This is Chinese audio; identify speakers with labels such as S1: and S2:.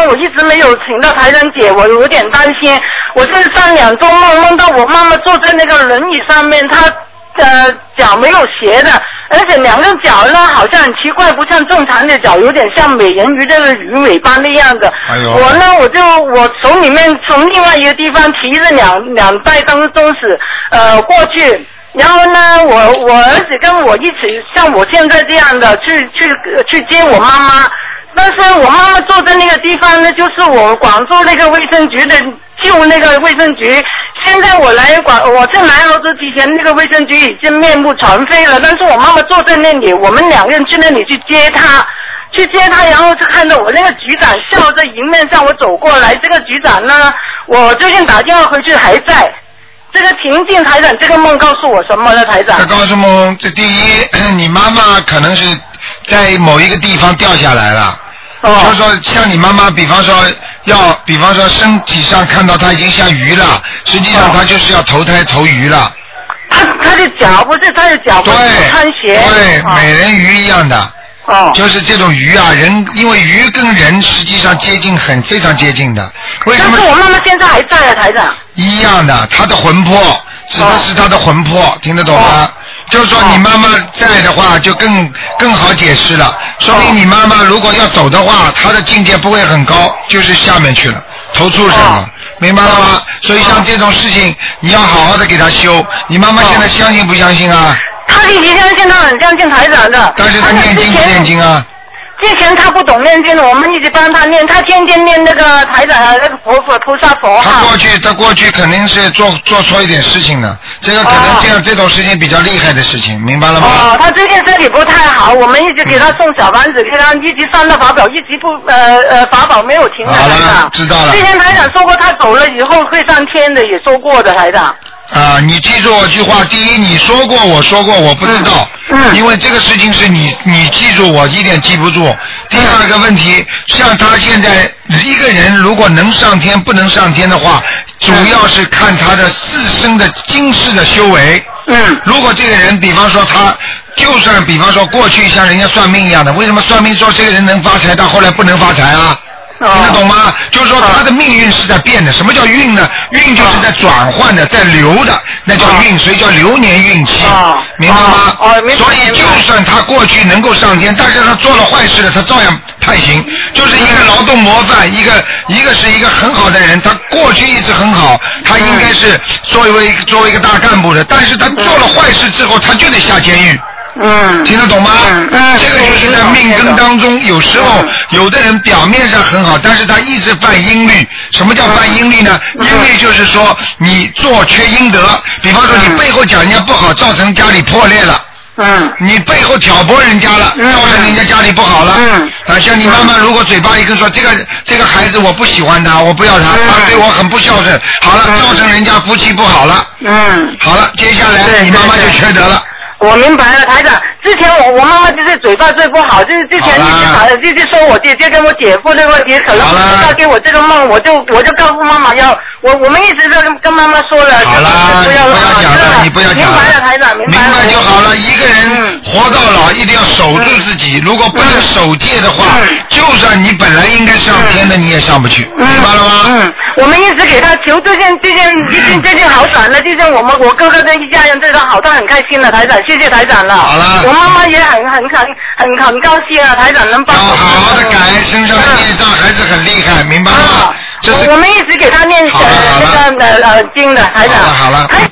S1: 我一直没有请到台长解，我有点担心。我是3-2周梦到我妈妈坐在那个轮椅上面，她脚没有斜的，而且2个脚呢好像很奇怪，不像正常的脚，有点像美人鱼这个鱼尾巴那样的。
S2: 哎呦！
S1: 我手里面从另外一个地方提着两袋东西过去。然后呢，我儿子跟我一起，像我现在这样的去接我妈妈，但是我妈妈坐在那个地方呢，就是我广州那个卫生局的旧那个卫生局。现在我是来澳洲之前，那个卫生局已经面目全非了，但是我妈妈坐在那里，我们2个人去那里去接她，然后就看到我那个局长笑着迎面向我走过来。这个局长呢，我最近打电话回去还在。这个平静台长，这个梦告诉我什么呢？台长，
S2: 这告诉梦，这第一，你妈妈可能是在某一个地方掉下来了。就是说，像你妈妈，比方说身体上看到她已经像鱼了，实际上她就是要投胎投鱼了。
S1: 她的脚不是她的脚，对，穿鞋，
S2: 对，美人鱼一样的。就是这种鱼啊，因为鱼跟人实际上非常接近的。为什么？
S1: 但是我妈妈现在还在啊，台长。
S2: 一样的，她的魂魄指的是她的魂魄，听得懂吗？就是说你妈妈在的话，就更好解释了。说明你妈妈如果要走的话，她的境界不会很高，就是下面去了，投畜生了。明白了吗？所以像这种事情，你要好好的给她修。你妈妈现在相信不相信啊？
S1: 他一直相信，他很相信台长的。
S2: 但是他念经不念经啊？
S1: 之前他不懂念经，我们一直帮他念，他天天念那个台长那个菩萨佛号。
S2: 他过去肯定是做错一点事情的，这个可能这种事情比较厉害的事情，明白了吗？
S1: 他最近身体不太好，我们一直给他送小房子，给他一直上到法宝，一直法宝没有停的。
S2: 好了，知道了。
S1: 之前台长说过，他走了以后会上天的，也说过的，台长。
S2: 你记住我句话，第一你说过我说过我不知道，因为这个事情是你记住我一点记不住。第二个问题，像他现在一个人如果能上天不能上天的话，主要是看他的自身的今世的修为。如果这个人比方说他就算比方说过去像人家算命一样的，为什么算命说这个人能发财到后来不能发财啊？听得懂吗？就是说他的命运是在变的。什么叫运呢？运就是在转换的，在流的，那叫运，所以叫流年运气，明白吗？所以就算他过去能够上天，但是他做了坏事了，他照样判刑。就是一个劳动模范，一个是一个很好的人，他过去一直很好，他应该是作为一个大干部的，但是他做了坏事之后，他就得下监狱。听得懂吗？这个就是在命根当中，有时候有的人表面上很好，但是他一直犯阴律。什么叫犯阴律呢？阴律就是说你做缺阴德，比方说你背后讲人家不好，造成家里破裂了。你背后挑拨人家了，造成人家家里不好了。像你妈妈如果嘴巴一个说这个孩子我不喜欢他，我不要他，他对我很不孝顺，好了，造成人家夫妻不好了。好了，接下来你妈妈就缺德了。
S1: 我明白了，台长。之前我妈妈就是嘴巴最不好，就是之前一直说我姐姐跟我姐夫的问题，可能她给我这个梦，我就告诉妈妈我们一直在跟妈妈说了，
S2: 好了，不要讲了，你不要讲了，
S1: 明白了，台长，明
S2: 白就好了。一个人活到老一定要守住自己，如果不能守戒的话，就算你本来应该上天的，你也上不去，明白了吗？
S1: 我们一直给他求，最近好转了，最近我哥哥的一家人对他好，他很开心了，台长，谢谢台长了。
S2: 好了。
S1: 我妈妈也很高兴啊，台长能帮我。
S2: 要好好的改，身上的孽障还是很厉害，明白吗？
S1: 我们一直给他念那个经的，台长。
S2: 好了。